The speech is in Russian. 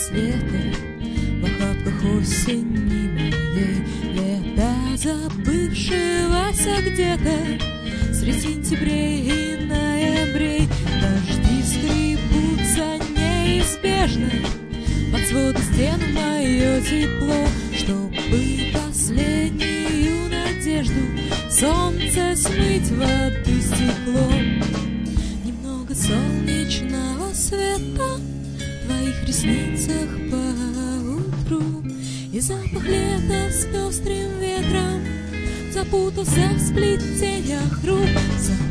света в охапках осени моей, лета забывшегося где-то среди сентябрей и ноябрей. Дожди скребутся неизбежно под своды стен в мое тепло, чтобы последнюю надежду солнце смыть воды стекло. Немного солнечного света в твоих ресницах поутру, и запах лета с пестрым ветром запутался в сплетениях рук.